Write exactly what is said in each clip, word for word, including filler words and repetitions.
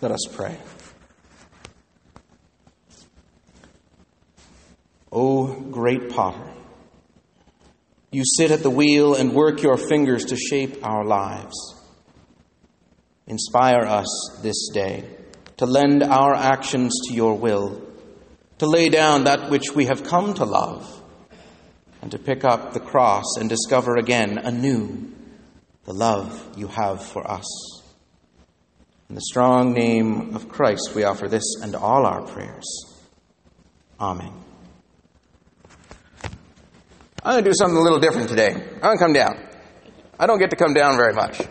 Let us pray. O great potter, you sit at the wheel and work your fingers to shape our lives. Inspire us this day to lend our actions to your will, to lay down that which we have come to love, and to pick up the cross and discover again anew the love you have for us. In the strong name of Christ, we offer this and all our prayers. Amen. I'm going to do something a little different today. I'm going to come down. I don't get to come down very much.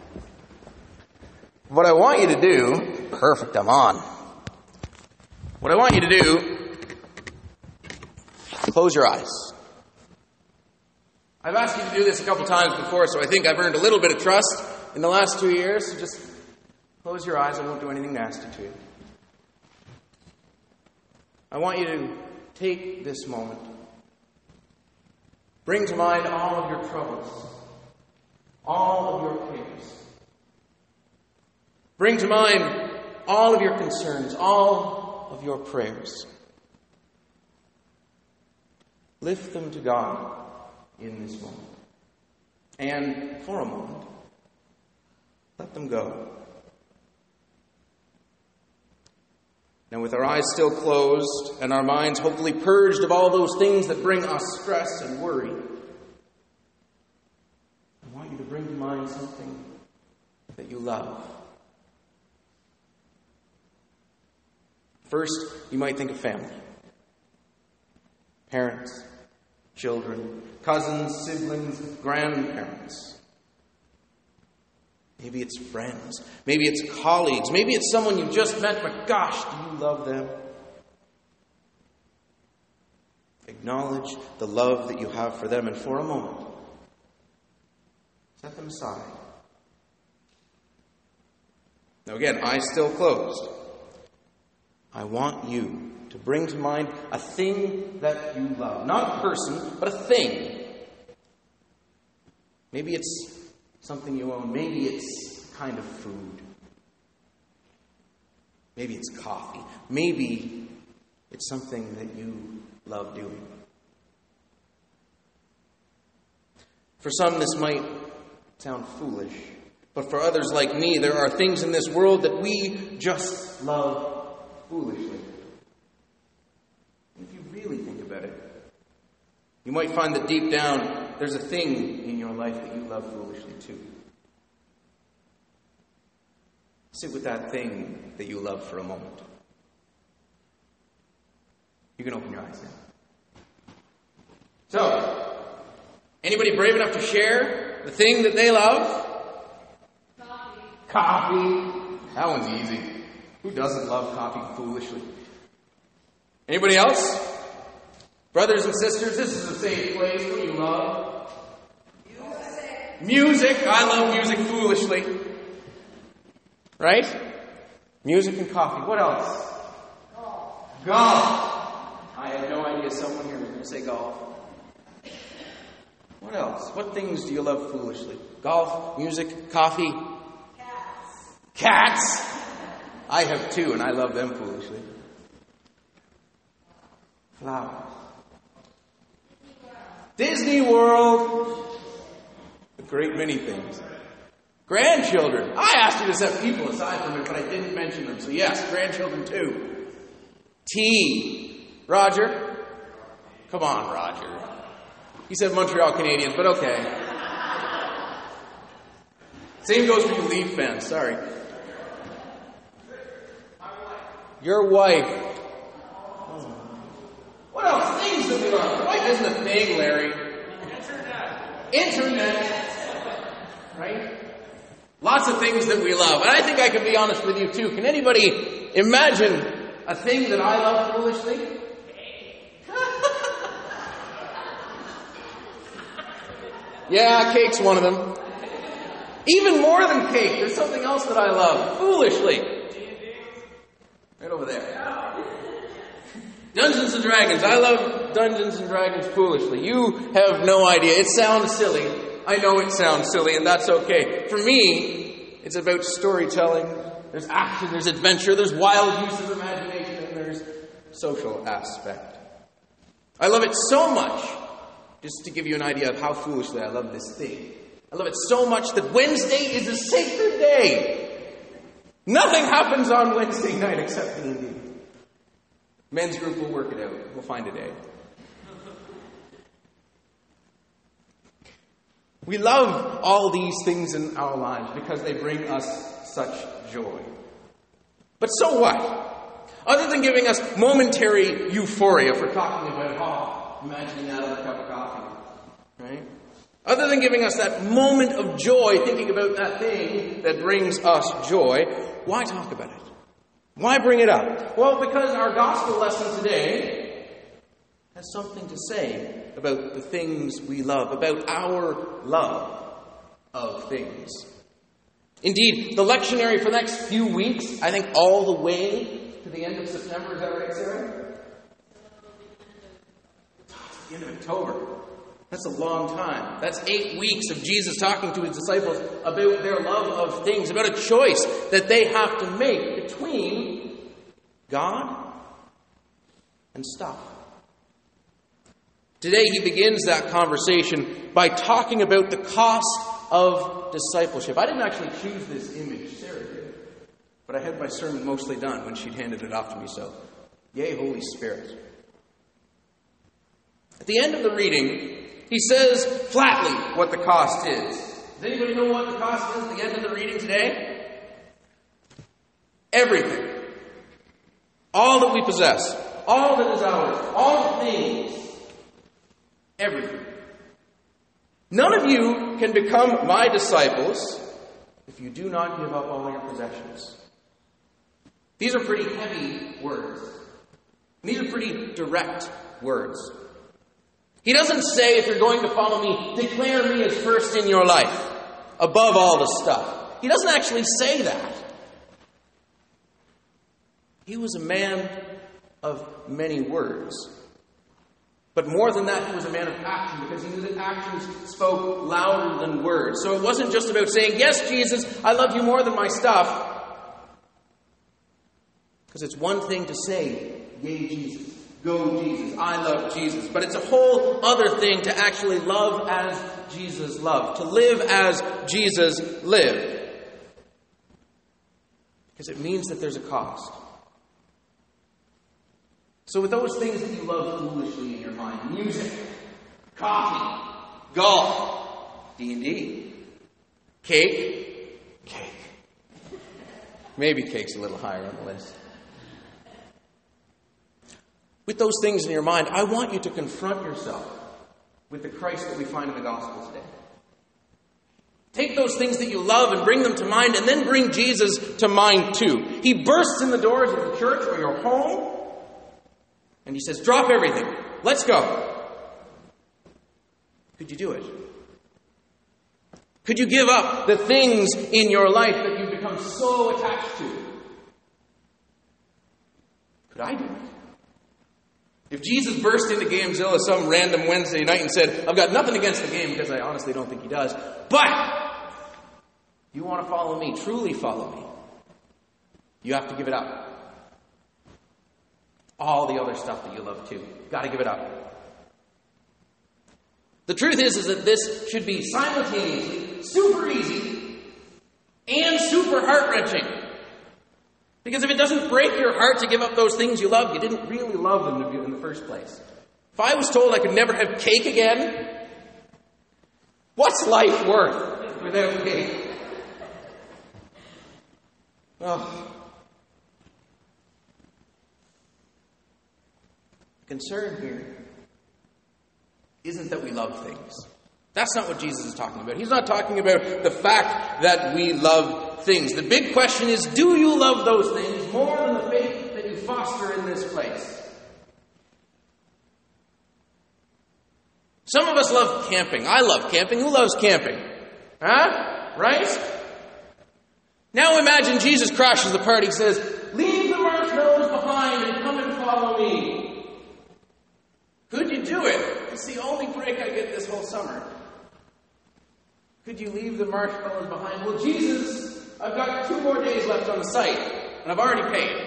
What I want you to do, perfect, I'm on. What I want you to do, close your eyes. I've asked you to do this a couple times before, so I think I've earned a little bit of trust in the last two years. So just close your eyes. I won't do anything nasty to you. I want you to take this moment. Bring to mind all of your troubles, all of your cares. Bring to mind all of your concerns, all of your prayers. Lift them to God in this moment. And for a moment, let them go. Now, with our eyes still closed and our minds hopefully purged of all those things that bring us stress and worry, I want you to bring to mind something that you love. First, you might think of family. Parents, children, cousins, siblings, grandparents. Maybe it's friends. Maybe it's colleagues. Maybe it's someone you just met, but gosh, do you love them? Acknowledge the love that you have for them, and for a moment, set them aside. Now again, eyes still closed. I want you to bring to mind a thing that you love. Not a person, but a thing. Maybe it's something you own. Maybe it's a kind of food. Maybe it's coffee. Maybe it's something that you love doing. For some, this might sound foolish. But for others like me, there are things in this world that we just love foolishly. If you really think about it, you might find that deep down, there's a thing in your life that you love foolishly too. Sit with that thing that you love for a moment. You can open your eyes now. So, anybody brave enough to share the thing that they love? Coffee. Coffee. That one's easy. Who doesn't love coffee foolishly? Anybody else? Brothers and sisters, this is a safe place. What do you love? Music. Music. I love music foolishly. Right? Music and coffee. What else? Golf. Golf. I had no idea someone here was going to say golf. What else? What things do you love foolishly? Golf, music, coffee. Cats. Cats. I have two, and I love them foolishly. Flowers. Disney World. A great many things. Grandchildren. I asked you to set people aside from it, but I didn't mention them. So yes, grandchildren too. Tea. Roger? Come on, Roger. He said Montreal Canadiens, but okay. Same goes for you Leaf fans. Sorry. Your wife. Oh. What else? Things that we love. Wife isn't a thing, Larry. Internet. Internet. Right? Lots of things that we love. And I think I can be honest with you too. Can anybody imagine a thing that I love foolishly? Yeah, cake's one of them. Even more than cake, there's something else that I love foolishly. Right over there. Dungeons and Dragons. I love Dungeons and Dragons foolishly. You have no idea. It sounds silly. I know it sounds silly, and that's okay. For me, it's about storytelling, there's action, there's adventure, there's wild use of imagination, and there's social aspect. I love it so much, just to give you an idea of how foolishly I love this thing. I love it so much that Wednesday is a sacred day. Nothing happens on Wednesday night except D and D. Men's group will work it out. We'll find a day. We love all these things in our lives because they bring us such joy. But so what? Other than giving us momentary euphoria, if we're talking about, oh, imagining that over a cup of coffee, right? Other than giving us that moment of joy, thinking about that thing that brings us joy, why talk about it? Why bring it up? Well, because our gospel lesson today has something to say about the things we love, about our love of things. Indeed, the lectionary for the next few weeks, I think all the way to the end of September, is that right, Sarah? It's the end of October. That's a long time. That's eight weeks of Jesus talking to his disciples about their love of things, about a choice that they have to make between God and stuff. Today he begins that conversation by talking about the cost of discipleship. I didn't actually choose this image, Sarah did. But I had my sermon mostly done when she'd handed it off to me, so yay, Holy Spirit. At the end of the reading, he says flatly what the cost is. Does anybody know what the cost is at the end of the reading today? Everything. All that we possess. All that is ours. All things. Everything. None of you can become my disciples if you do not give up all your possessions. These are pretty heavy words. These are pretty direct words. He doesn't say, if you're going to follow me, declare me as first in your life, above all the stuff. He doesn't actually say that. He was a man of many words. But more than that, he was a man of action, because he knew that actions spoke louder than words. So it wasn't just about saying, yes, Jesus, I love you more than my stuff. Because it's one thing to say, yay, Jesus. Go, Jesus. I love Jesus. But it's a whole other thing to actually love as Jesus loved. To live as Jesus lived. Because it means that there's a cost. So with those things that you love foolishly in your mind, music, coffee, golf, D and D, cake, cake. Maybe cake's a little higher on the list. With those things in your mind, I want you to confront yourself with the Christ that we find in the gospel today. Take those things that you love and bring them to mind, and then bring Jesus to mind too. He bursts in the doors of the church or your home, and he says, drop everything. Let's go. Could you do it? Could you give up the things in your life that you've become so attached to? Could I do it? If Jesus burst into Gamezilla some random Wednesday night and said, I've got nothing against the game, because I honestly don't think he does, but you want to follow me, truly follow me, you have to give it up. All the other stuff that you love too. Got to give it up. The truth is, is that this should be simultaneously super easy and super heart-wrenching. Because if it doesn't break your heart to give up those things you love, you didn't really love them in the first place. If I was told I could never have cake again, what's life worth without cake? Oh. The concern here isn't that we love things. That's not what Jesus is talking about. He's not talking about the fact that we love things. The big question is, do you love those things more than the faith that you foster in this place? Some of us love camping. I love camping. Who loves camping? Huh? Right? Now imagine Jesus crashes the party and says, leave the marshmallows behind and come and follow me. Could you do it? It's the only break I get this whole summer. Could you leave the marshmallows behind? Well, Jesus I've got two more days left on the site, and I've already paid.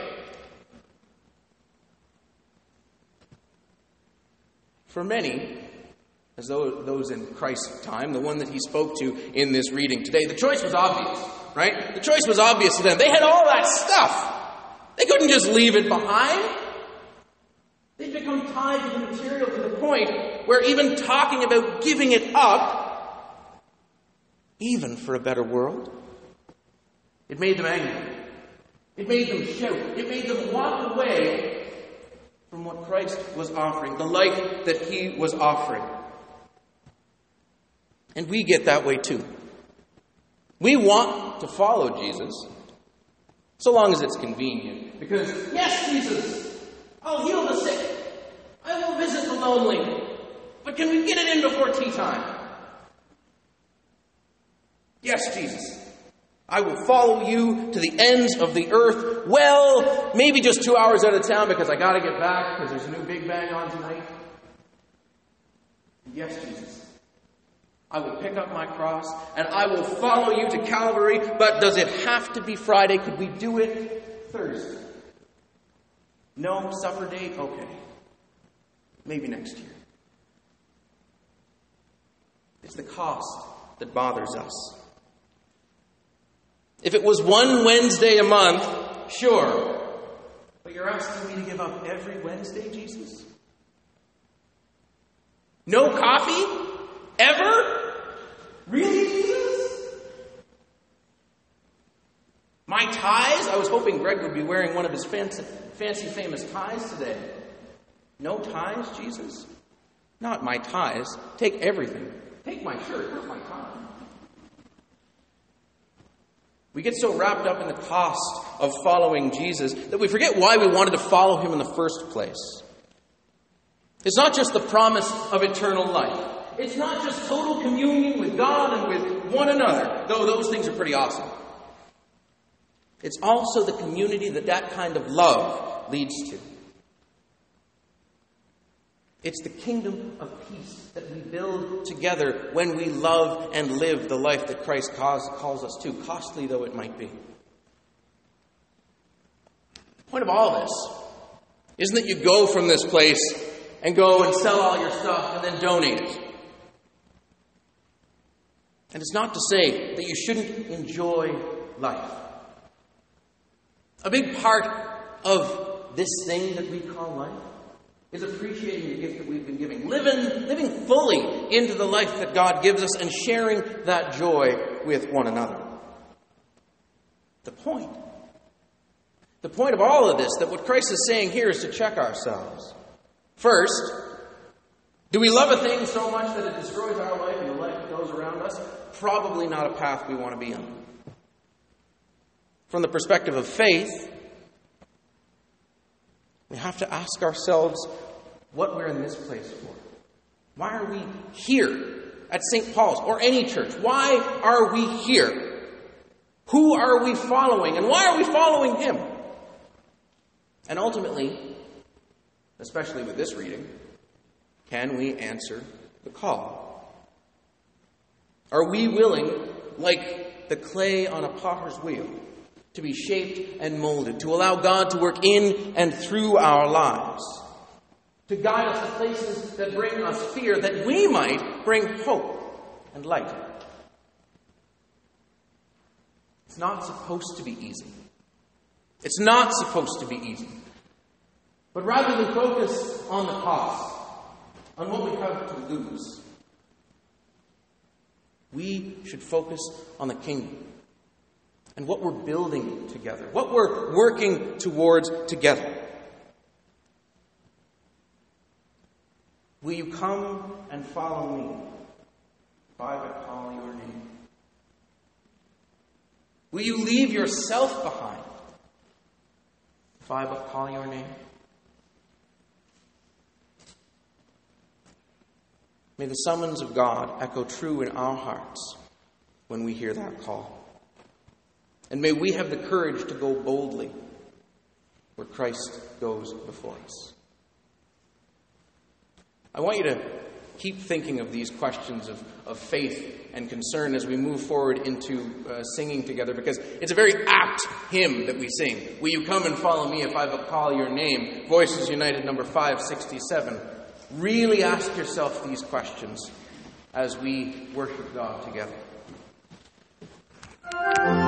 For many, as though those in Christ's time, the one that he spoke to in this reading today, the choice was obvious, right? The choice was obvious to them. They had all that stuff. They couldn't just leave it behind. They'd become tied to the material to the point where even talking about giving it up, even for a better world, it made them angry. It made them shout. It made them walk away from what Christ was offering, the life that he was offering. And we get that way too. We want to follow Jesus, so long as it's convenient. Because, yes, Jesus, I'll heal the sick. I will visit the lonely. But can we get it in before tea time? Yes, Jesus, I will follow you to the ends of the earth. Well, maybe just two hours out of town because I got to get back because there's a new Big Bang on tonight. Yes, Jesus, I will pick up my cross and I will follow you to Calvary. But does it have to be Friday? Could we do it Thursday? No, supper date? Okay. Maybe next year. It's the cost that bothers us. If it was one Wednesday a month, sure. But you're asking me to give up every Wednesday, Jesus? No coffee? Ever? Really, Jesus? My ties? I was hoping Greg would be wearing one of his fancy, fancy famous ties today. No ties, Jesus? Not my ties. Take everything. Take my shirt. Where's my tie? We get so wrapped up in the cost of following Jesus that we forget why we wanted to follow him in the first place. It's not just the promise of eternal life. It's not just total communion with God and with one another, though those things are pretty awesome. It's also the community that that kind of love leads to. It's the kingdom of peace that we build together when we love and live the life that Christ calls, calls us to, costly though it might be. The point of all this isn't that you go from this place and go and sell all your stuff and then donate it. And it's not to say that you shouldn't enjoy life. A big part of this thing that we call life is appreciating the gift that we've been giving. Living, living fully into the life that God gives us and sharing that joy with one another. The point. The point of all of this, that what Christ is saying here is to check ourselves. First, do we love a thing so much that it destroys our life and the life that goes around us? Probably not a path we want to be on. From the perspective of faith, we have to ask ourselves what we're in this place for. Why are we here at Saint Paul's or any church? Why are we here? Who are we following? And why are we following him? And ultimately, especially with this reading, can we answer the call? Are we willing, like the clay on a potter's wheel, to be shaped and molded, to allow God to work in and through our lives, to guide us to places that bring us fear, that we might bring hope and light? It's not supposed to be easy. It's not supposed to be easy. But rather than focus on the cost, on what we have to lose, we should focus on the kingdom and what we're building together, what we're working towards together. Will you come and follow me if I but call your name? Will you leave yourself behind if I but call your name? May the summons of God echo true in our hearts when we hear that call. And may we have the courage to go boldly where Christ goes before us. I want you to keep thinking of these questions of, of faith and concern as we move forward into uh, singing together, because it's a very apt hymn that we sing. Will you come and follow me if I call your name? Voices United, number five sixty-seven. Really ask yourself these questions as we worship God together.